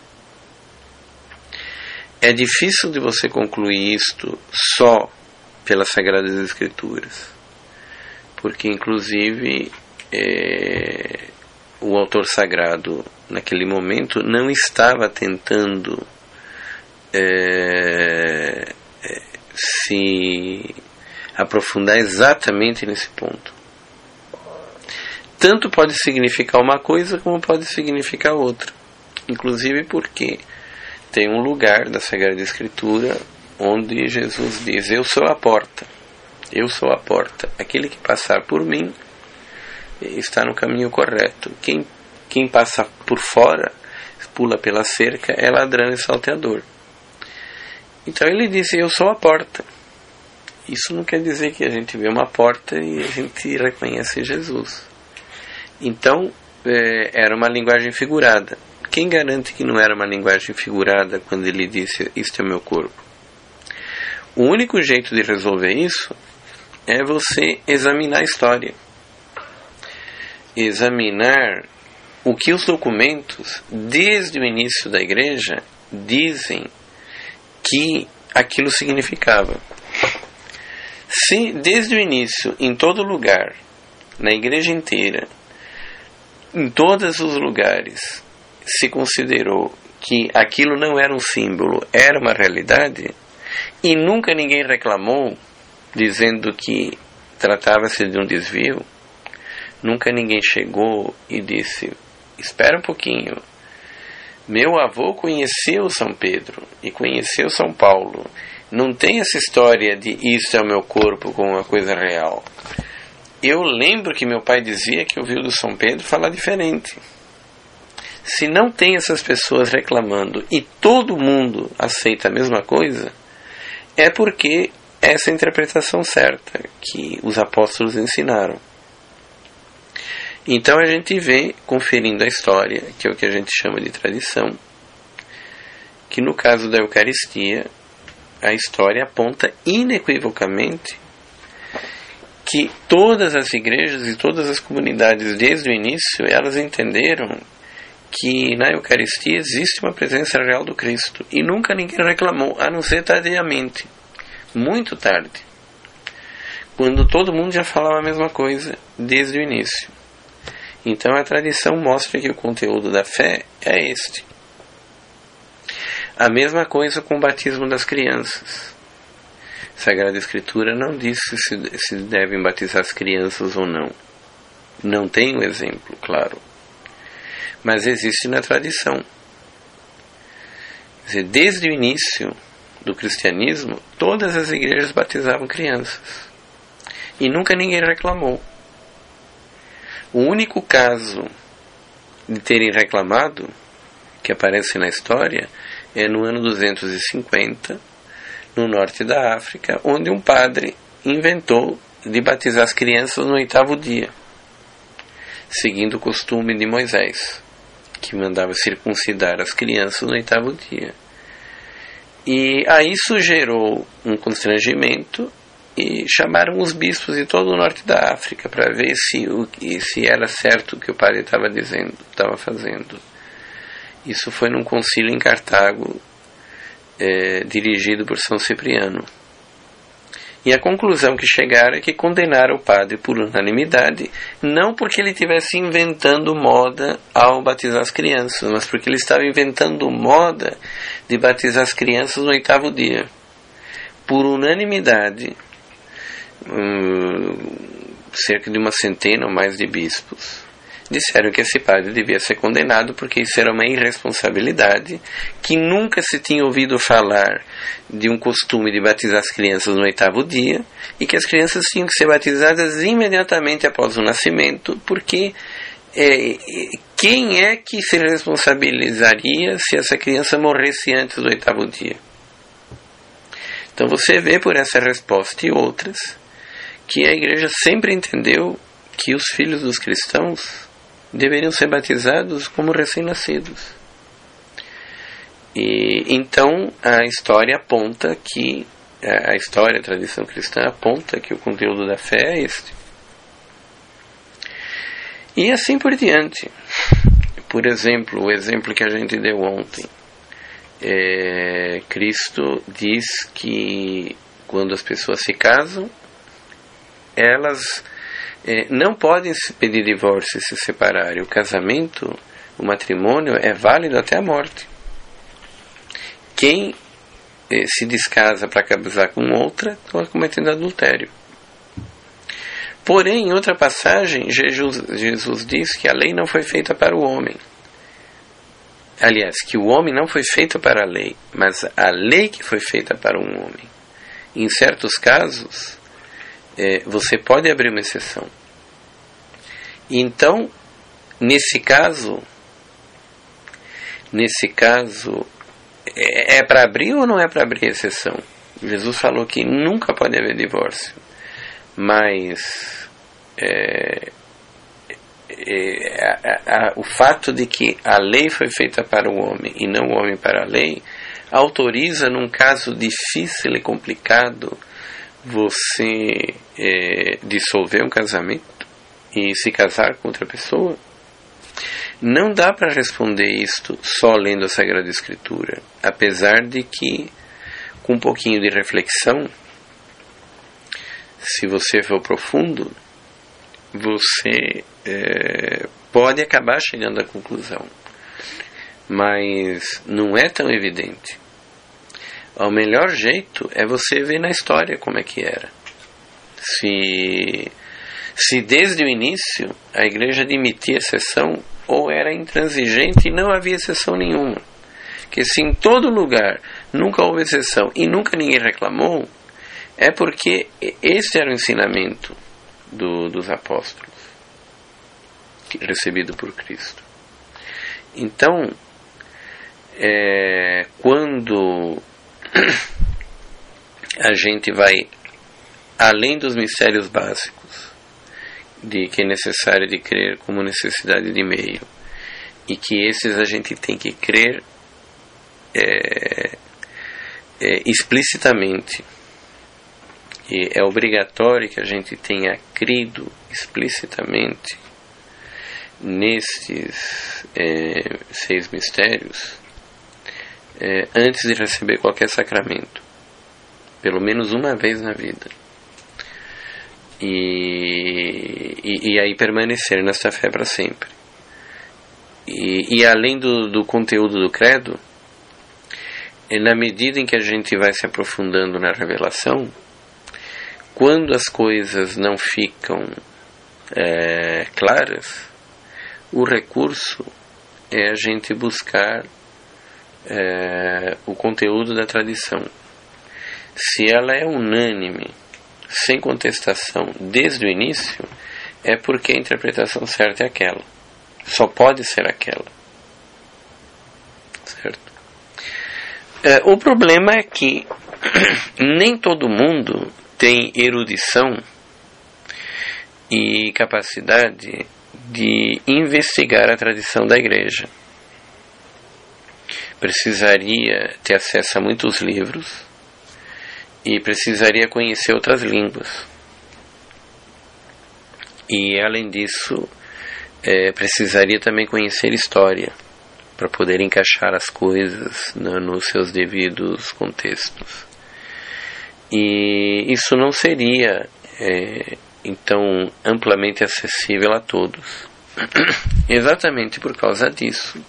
É difícil de você concluir isto só pelas Sagradas Escrituras, porque inclusive é, o autor sagrado naquele momento não estava tentando é, é, se aprofundar exatamente nesse ponto. Tanto pode significar uma coisa como pode significar outra. Inclusive porque tem um lugar da Sagrada Escritura onde Jesus diz: eu sou a porta, eu sou a porta. Aquele que passar por mim está no caminho correto. Quem, quem passa por fora, pula pela cerca, é ladrão e salteador. Então ele diz: eu sou a porta. Isso não quer dizer que a gente vê uma porta e a gente reconhece Jesus. Então, é, era uma linguagem figurada. Quem garante que não era uma linguagem figurada quando ele disse: isto é o meu corpo? O único jeito de resolver isso é você examinar a história. Examinar o que os documentos, desde o início da igreja, dizem que aquilo significava. Se, desde o início, em todo lugar, na igreja inteira, em todos os lugares, se considerou que aquilo não era um símbolo, era uma realidade, e nunca ninguém reclamou, dizendo que tratava-se de um desvio, nunca ninguém chegou e disse: espera um pouquinho, meu avô conheceu São Pedro e conheceu São Paulo, não tem essa história de isto é o meu corpo como uma coisa real. Eu lembro que meu pai dizia que ouviu do São Pedro falar diferente. Se não tem essas pessoas reclamando e todo mundo aceita a mesma coisa, é porque essa é a interpretação certa que os apóstolos ensinaram. Então a gente vê, conferindo a história, que é o que a gente chama de tradição, que no caso da Eucaristia, a história aponta inequivocamente que todas as igrejas e todas as comunidades, desde o início, elas entenderam que na Eucaristia existe uma presença real do Cristo. E nunca ninguém reclamou, a não ser tardiamente, muito tarde, quando todo mundo já falava a mesma coisa, desde o início. Então a tradição mostra que o conteúdo da fé é este. A mesma coisa com o batismo das crianças. A Sagrada Escritura não diz se, se devem batizar as crianças ou não. Não tem um exemplo, claro. Mas existe na tradição. Quer dizer, desde o início do cristianismo, todas as igrejas batizavam crianças. E nunca ninguém reclamou. O único caso de terem reclamado, que aparece na história, é no ano duzentos e cinquenta, no norte da África, onde um padre inventou de batizar as crianças no oitavo dia, seguindo o costume de Moisés, que mandava circuncidar as crianças no oitavo dia. E aí isso gerou um constrangimento e chamaram os bispos de todo o norte da África para ver se, o, se era certo o que o padre estava dizendo, estava fazendo. Isso foi num concílio em Cartago, é, dirigido por São Cipriano. E a conclusão que chegaram é que condenaram o padre por unanimidade, não porque ele estivesse inventando moda ao batizar as crianças, mas porque ele estava inventando moda de batizar as crianças no oitavo dia. Por unanimidade, hum, cerca de uma centena ou mais de bispos disseram que esse padre devia ser condenado porque isso era uma irresponsabilidade, que nunca se tinha ouvido falar de um costume de batizar as crianças no oitavo dia, e que as crianças tinham que ser batizadas imediatamente após o nascimento, porque é, quem é que se responsabilizaria se essa criança morresse antes do oitavo dia? Então você vê por essa resposta e outras que a igreja sempre entendeu que os filhos dos cristãos deveriam ser batizados como recém-nascidos. E então a história aponta que a história, a tradição cristã aponta que o conteúdo da fé é este. E assim por diante. Por exemplo, o exemplo que a gente deu ontem. É, Cristo diz que quando as pessoas se casam, elas É, não podem se pedir divórcio e se separarem. O casamento, o matrimônio é válido até a morte. Quem eh, se descasa para casar com outra está cometendo adultério. Porém, em outra passagem, Jesus, Jesus diz que a lei não foi feita para o homem. Aliás, que o homem não foi feito para a lei, mas a lei que foi feita para um homem. Em certos casos, É, você pode abrir uma exceção. Então, nesse caso, nesse caso, é, é para abrir ou não é para abrir exceção? Jesus falou que nunca pode haver divórcio, mas é, é, a, a, o fato de que a lei foi feita para o homem e não o homem para a lei, autoriza, num caso difícil e complicado, você é, dissolver um casamento e se casar com outra pessoa? Não dá para responder isto só lendo a Sagrada Escritura, apesar de que, com um pouquinho de reflexão, se você for profundo, você é, pode acabar chegando à conclusão, mas não é tão evidente. O melhor jeito é você ver na história como é que era. Se, se desde o início a igreja admitia exceção, ou era intransigente e não havia exceção nenhuma. Que se em todo lugar nunca houve exceção e nunca ninguém reclamou, é porque esse era o ensinamento do, dos apóstolos, recebido por Cristo. Então, é, quando a gente vai além dos mistérios básicos de que é necessário de crer como necessidade de meio, e que esses a gente tem que crer é, é, explicitamente, e é obrigatório que a gente tenha crido explicitamente nesses é, seis mistérios é, antes de receber qualquer sacramento, pelo menos uma vez na vida. e, e, e aí permanecer nesta fé para sempre. E, e além do, do conteúdo do credo, na medida em que a gente vai se aprofundando na revelação, quando as coisas não ficam é, claras, o recurso é a gente buscar é, o conteúdo da tradição. Se ela é unânime, sem contestação, desde o início, é porque a interpretação certa é aquela. Só pode ser aquela. Certo? É, o problema é que nem todo mundo tem erudição e capacidade de investigar a tradição da igreja. Precisaria ter acesso a muitos livros e precisaria conhecer outras línguas. E além disso, é, precisaria também conhecer história para poder encaixar as coisas no, nos seus devidos contextos. E isso não seria é, então amplamente acessível a todos. Exatamente por causa disso,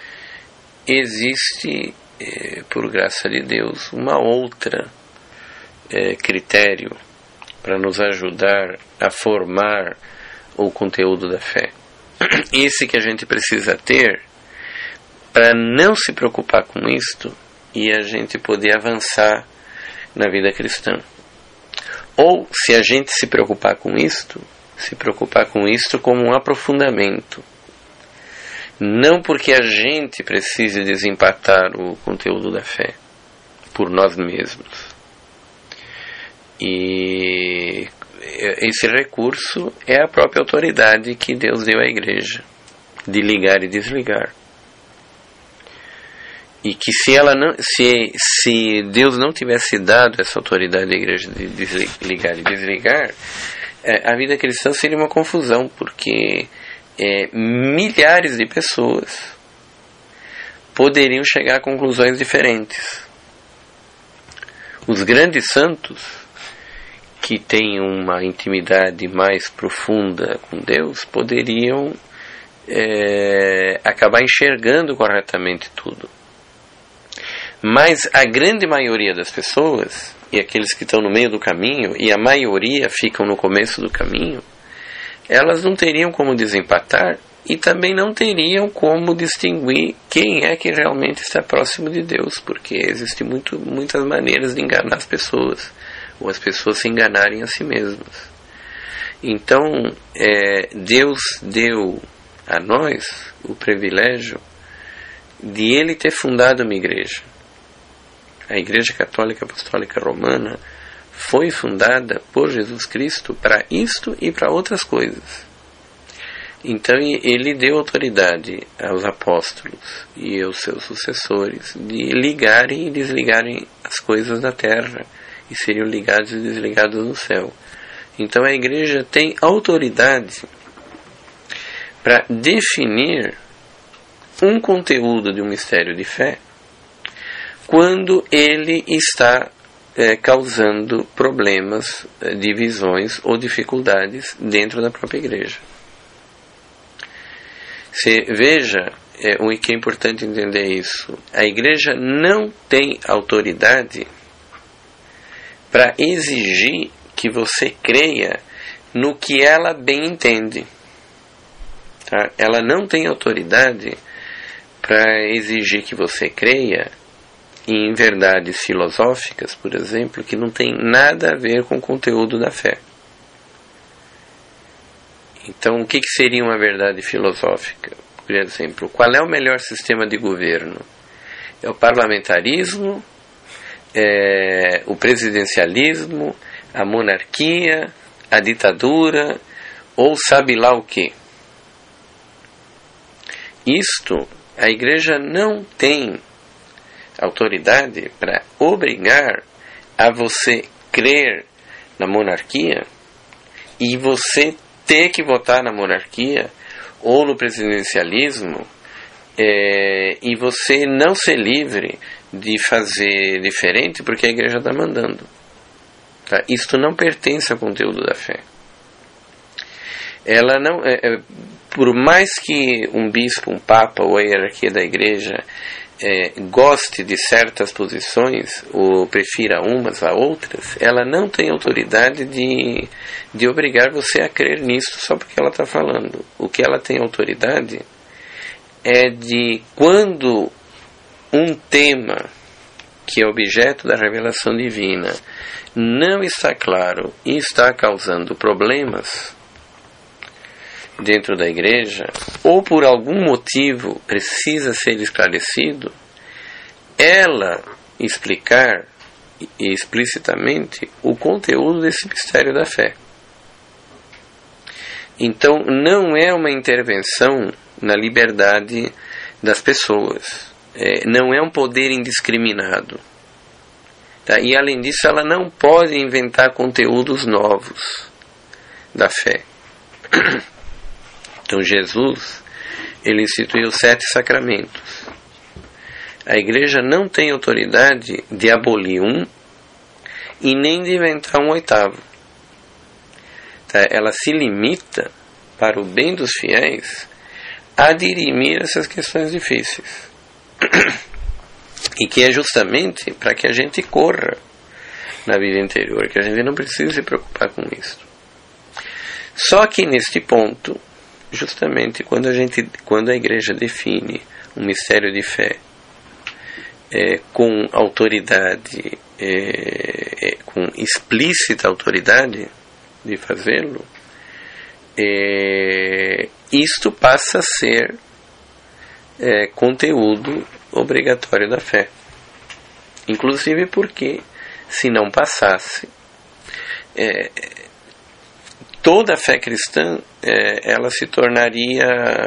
existe, é, por graça de Deus, uma outra é, critério para nos ajudar a formar o conteúdo da fé. Esse que a gente precisa ter para não se preocupar com isto e a gente poder avançar na vida cristã. Ou, se a gente se preocupar com isto, se preocupar com isto como um aprofundamento. Não porque a gente precise desempatar o conteúdo da fé por nós mesmos. E esse recurso é a própria autoridade que Deus deu à igreja, de ligar e desligar. E que se ela não, se, se Deus não tivesse dado essa autoridade à igreja de desligar e desligar, é, a vida cristã seria uma confusão, porque é, milhares de pessoas poderiam chegar a conclusões diferentes. Os grandes santos, que têm uma intimidade mais profunda com Deus, poderiam é, acabar enxergando corretamente tudo. Mas a grande maioria das pessoas, e aqueles que estão no meio do caminho, e a maioria ficam no começo do caminho, elas não teriam como desempatar e também não teriam como distinguir quem é que realmente está próximo de Deus, porque existem muito, muitas maneiras de enganar as pessoas, ou as pessoas se enganarem a si mesmas. Então, é, Deus deu a nós o privilégio de Ele ter fundado uma igreja. A Igreja Católica Apostólica Romana foi fundada por Jesus Cristo para isto e para outras coisas. Então Ele deu autoridade aos apóstolos e aos seus sucessores de ligarem e desligarem as coisas da terra, e seriam ligados e desligados no céu. Então a igreja tem autoridade para definir um conteúdo de um mistério de fé quando ele está é, causando problemas, é, divisões ou dificuldades dentro da própria igreja. Você veja, é, o que é importante entender isso, a igreja não tem autoridade para exigir que você creia no que ela bem entende. Tá? Ela não tem autoridade para exigir que você creia em verdades filosóficas, por exemplo, que não tem nada a ver com o conteúdo da fé. Então, o que, que seria uma verdade filosófica? Por exemplo, qual é o melhor sistema de governo? É o parlamentarismo? É o presidencialismo, a monarquia, a ditadura, ou sabe lá o que. Isto, a igreja não tem autoridade para obrigar a você crer na monarquia e você ter que votar na monarquia ou no presidencialismo é, e você não ser livre de fazer diferente porque a igreja está mandando. Tá? Isto não pertence ao conteúdo da fé. ela não, é, é, por mais que um bispo, um papa ou a hierarquia da igreja é, goste de certas posições ou prefira umas a outras, ela não tem autoridade de, de obrigar você a crer nisso só porque ela está falando. O que ela tem autoridade é de, quando um tema que é objeto da revelação divina não está claro e está causando problemas dentro da igreja, ou por algum motivo precisa ser esclarecido, ela explicar explicitamente o conteúdo desse mistério da fé. Então não é uma intervenção na liberdade das pessoas, é, não é um poder indiscriminado, tá? E além disso ela não pode inventar conteúdos novos da fé. Então Jesus, ele instituiu sete sacramentos. A igreja não tem autoridade de abolir um e nem de inventar um oitavo. Tá? Ela se limita, para o bem dos fiéis, a dirimir essas questões difíceis. E que é justamente para que a gente corra na vida interior, que a gente não precisa se preocupar com isso. Só que neste ponto, justamente quando a gente, quando a igreja define um mistério de fé é, com autoridade, é, é, com explícita autoridade de fazê-lo, é, isto passa a ser é, conteúdo obrigatório da fé. Inclusive porque, se não passasse, é, toda a fé cristã é, ela se tornaria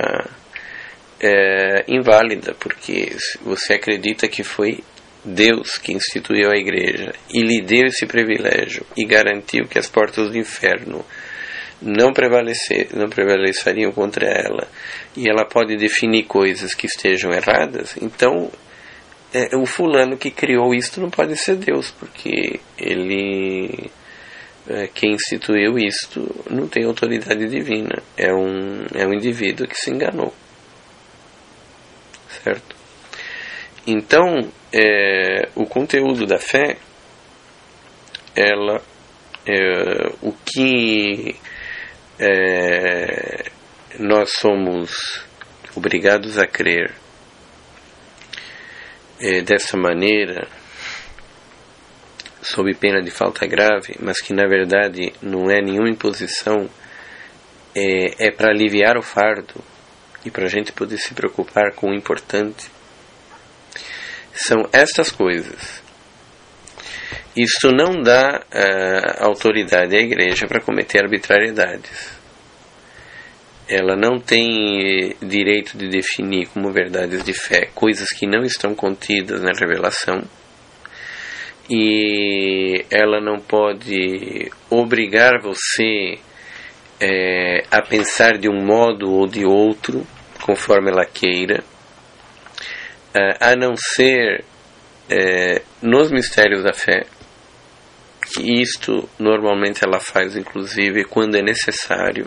é, inválida, porque você acredita que foi Deus que instituiu a igreja e lhe deu esse privilégio e garantiu que as portas do inferno não, prevalecer, não prevaleceriam contra ela, e ela pode definir coisas que estejam erradas. Então é, o fulano que criou isto não pode ser Deus, porque ele... quem instituiu isto não tem autoridade divina, é um, é um indivíduo que se enganou, certo? Então é, o conteúdo da fé, ela, é, o que é, nós somos obrigados a crer é, dessa maneira, sob pena de falta grave, mas que na verdade não é nenhuma imposição, é, é para aliviar o fardo e para a gente poder se preocupar com o importante. São estas coisas. Isto não dá uh, autoridade à igreja para cometer arbitrariedades. Ela não tem direito de definir como verdades de fé coisas que não estão contidas na revelação. E ela não pode obrigar você é, a pensar de um modo ou de outro, conforme ela queira, a não ser é, nos mistérios da fé, que isto normalmente ela faz, inclusive, quando é necessário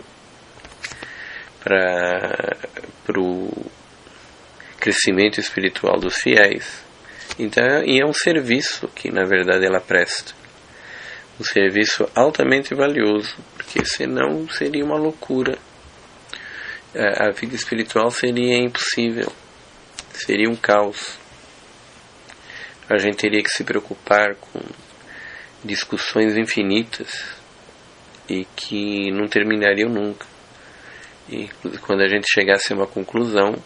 para o crescimento espiritual dos fiéis. Então, e é um serviço que na verdade ela presta, um serviço altamente valioso, porque senão seria uma loucura, a vida espiritual seria impossível, seria um caos. A gente teria que se preocupar com discussões infinitas e que não terminariam nunca, e quando a gente chegasse a uma conclusão,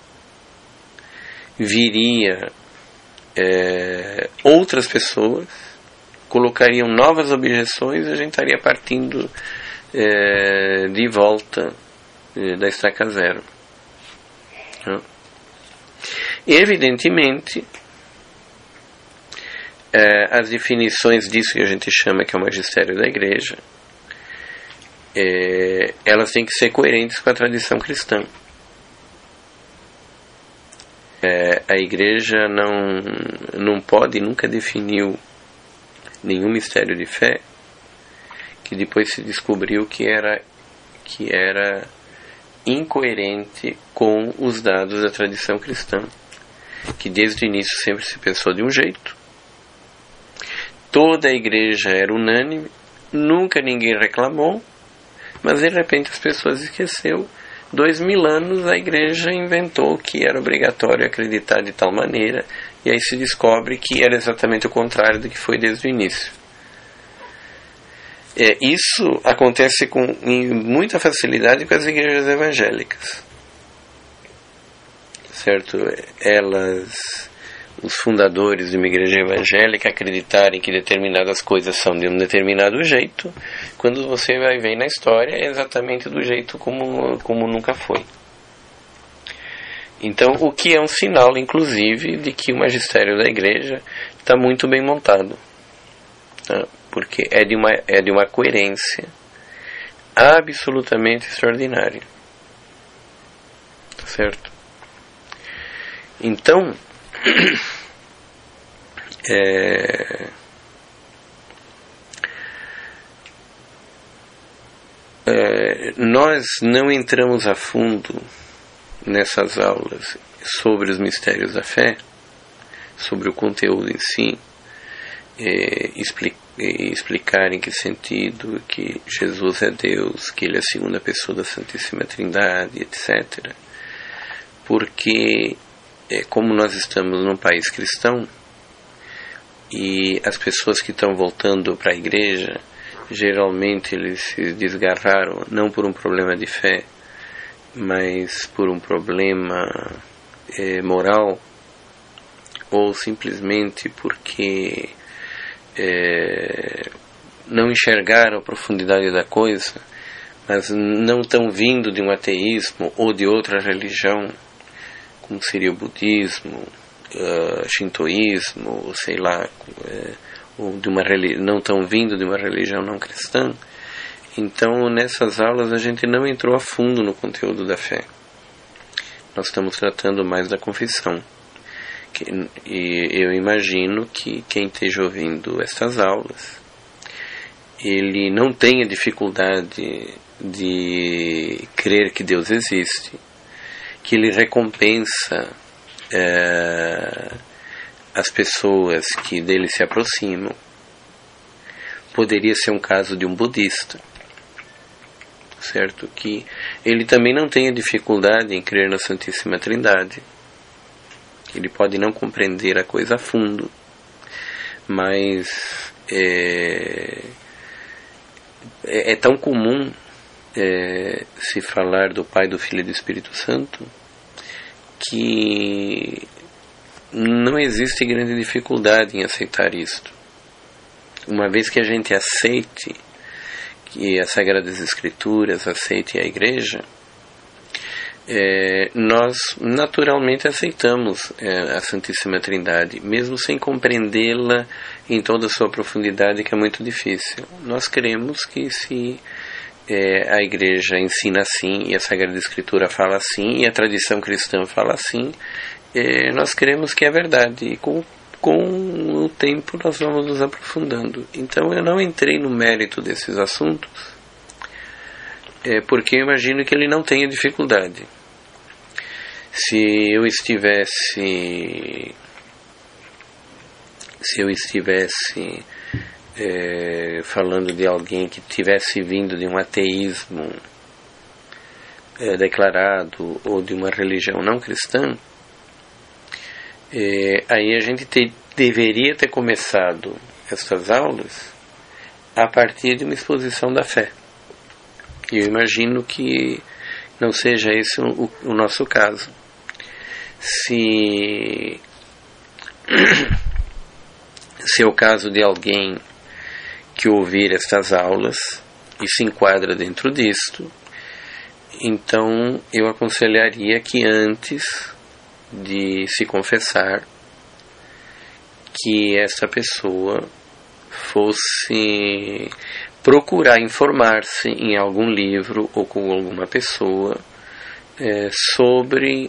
viria É, outras pessoas, colocariam novas objeções e a gente estaria partindo é, de volta é, da estaca zero. Né? Evidentemente, é, as definições disso que a gente chama que é o magistério da igreja, é, elas têm que ser coerentes com a tradição cristã. É, a igreja não, não pode, nunca definiu nenhum mistério de fé que depois se descobriu que era, que era incoerente com os dados da tradição cristã, que desde o início sempre se pensou de um jeito. Toda a igreja era unânime, nunca ninguém reclamou, mas de repente as pessoas esqueceu. Dois mil anos a igreja inventou que era obrigatório acreditar de tal maneira, e aí se descobre que era exatamente o contrário do que foi desde o início. É, isso acontece com em muita facilidade com as igrejas evangélicas, certo? Elas, os fundadores de uma igreja evangélica, acreditarem que determinadas coisas são de um determinado jeito, quando você vai ver na história é exatamente do jeito como, como nunca foi. Então, o que é um sinal, inclusive, de que o magistério da igreja está muito bem montado, tá? Porque é de, uma, é de uma coerência absolutamente extraordinária, tá certo? Então, é, é, nós não entramos a fundo nessas aulas sobre os mistérios da fé, sobre o conteúdo em si, é, expli- é, explicar em que sentido que Jesus é Deus, que Ele é a segunda pessoa da Santíssima Trindade, etcétera. Porque é, como nós estamos num país cristão, e as pessoas que estão voltando para a igreja, geralmente eles se desgarraram, não por um problema de fé, mas por um problema é, moral, ou simplesmente porque é, não enxergaram a profundidade da coisa, mas não estão vindo de um ateísmo ou de outra religião, como seria o budismo, uh, shintoísmo, ou sei lá, uh, ou de uma não estão vindo de uma religião não cristã. Então, nessas aulas a gente não entrou a fundo no conteúdo da fé. Nós estamos tratando mais da confissão. Que, e eu imagino que quem esteja ouvindo estas aulas, ele não tenha dificuldade de crer que Deus existe, que Ele recompensa é, as pessoas que dele se aproximam. Poderia ser um caso de um budista, certo? Que ele também não tenha dificuldade em crer na Santíssima Trindade. Ele pode não compreender a coisa a fundo, mas é, é, é tão comum é, se falar do Pai, do Filho e do Espírito Santo, que não existe grande dificuldade em aceitar isto. Uma vez que a gente aceite que as Sagradas Escrituras, aceite a Igreja, é, nós naturalmente aceitamos é, a Santíssima Trindade, mesmo sem compreendê-la em toda a sua profundidade, que é muito difícil. Nós cremos que se é, a Igreja ensina assim, e a Sagrada Escritura fala assim, e a tradição cristã fala assim, é, nós cremos que é verdade, e com com o tempo nós vamos nos aprofundando. Então eu não entrei no mérito desses assuntos, é, porque eu imagino que ele não tenha dificuldade. Se eu estivesse se eu estivesse é, falando de alguém que tivesse vindo de um ateísmo é, declarado, ou de uma religião não cristã, É, aí a gente te, deveria ter começado essas aulas a partir de uma exposição da fé. E eu imagino que não seja esse o, o nosso caso. Se, se é o caso de alguém que ouvir estas aulas e se enquadra dentro disto, então eu aconselharia que antes de se confessar, que essa pessoa fosse procurar informar-se em algum livro ou com alguma pessoa é, sobre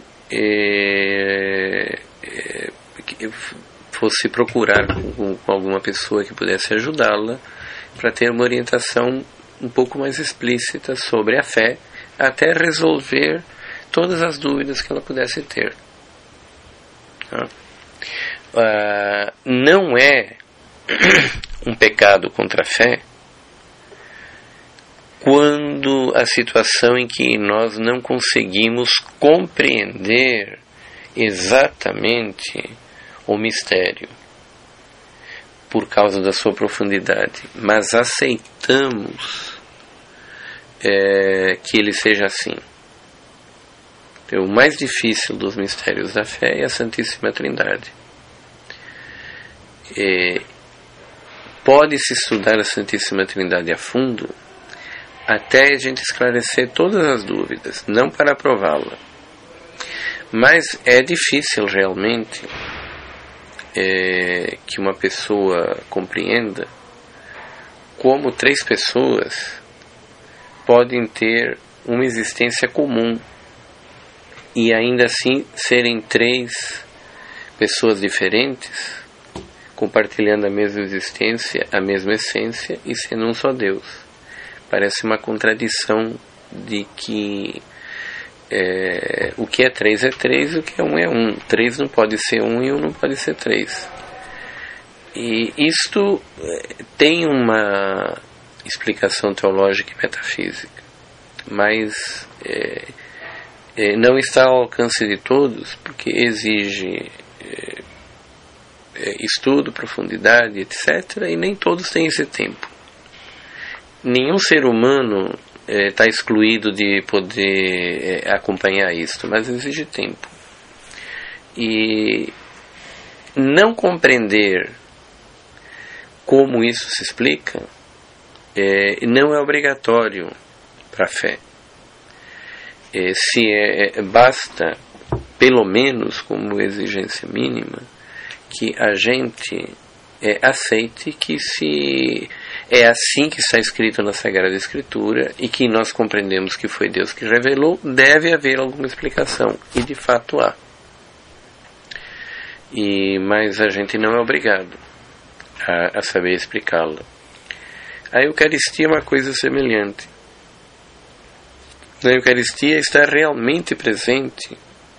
é, é, fosse procurar com, com alguma pessoa que pudesse ajudá-la para ter uma orientação um pouco mais explícita sobre a fé, até resolver todas as dúvidas que ela pudesse ter. Tá? Uh, não é um pecado contra a fé quando a situação em que nós não conseguimos compreender exatamente o mistério por causa da sua profundidade, mas aceitamos é, que ele seja assim. Então, o mais difícil dos mistérios da fé é a Santíssima Trindade. É, pode-se estudar a Santíssima Trindade a fundo até a gente esclarecer todas as dúvidas, não para aprová-la. Mas é difícil realmente é, que uma pessoa compreenda como três pessoas podem ter uma existência comum e ainda assim serem três pessoas diferentes, compartilhando a mesma existência, a mesma essência e sendo um só Deus. Parece uma contradição de que É, o que é três é três, o que é um é um. Três não pode ser um e um não pode ser três. E isto tem uma explicação teológica e metafísica, mas é, é, não está ao alcance de todos, porque exige é, é, estudo, profundidade, etcétera, e nem todos têm esse tempo. Nenhum ser humano está é, excluído de poder é, acompanhar isto, mas exige tempo. E não compreender como isso se explica é, não é obrigatório para a fé. É, se é, é, basta, pelo menos como exigência mínima, que a gente é, aceite que se é assim que está escrito na Sagrada Escritura e que nós compreendemos que foi Deus que revelou, deve haver alguma explicação, e de fato há. E, mas a gente não é obrigado a, a saber explicá-la. A Eucaristia é uma coisa semelhante. Na Eucaristia está realmente presente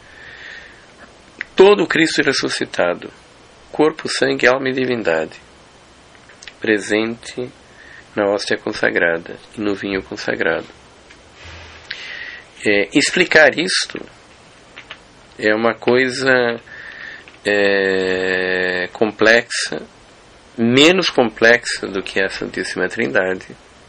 todo o Cristo ressuscitado, corpo, sangue, alma e divindade, presente na hóstia consagrada e no vinho consagrado. É, explicar isto é uma coisa é, complexa, menos complexa do que a Santíssima Trindade,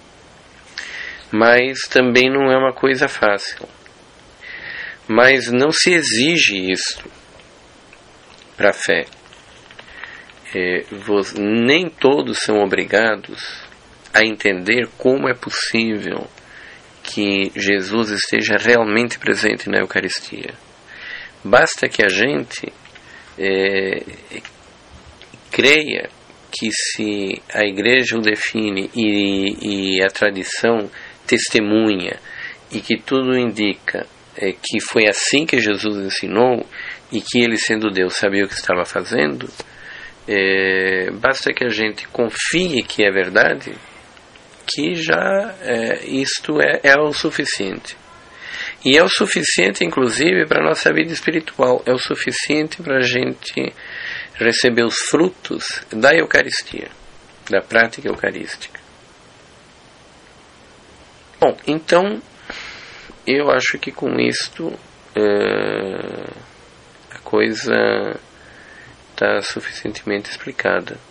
mas também não é uma coisa fácil. Mas não se exige isto para a fé. É, vos, nem todos são obrigados a entender como é possível que Jesus esteja realmente presente na Eucaristia. Basta que a gente é, creia que se a Igreja o define e, e a tradição testemunha e que tudo indica é, que foi assim que Jesus ensinou e que ele, sendo Deus, sabia o que estava fazendo, é, basta que a gente confie que é verdade, que já é, isto é, é o suficiente. E é o suficiente, inclusive, para a nossa vida espiritual. É o suficiente para a gente receber os frutos da Eucaristia, da prática eucarística. Bom, então, eu acho que com isto é, a coisa está suficientemente explicada.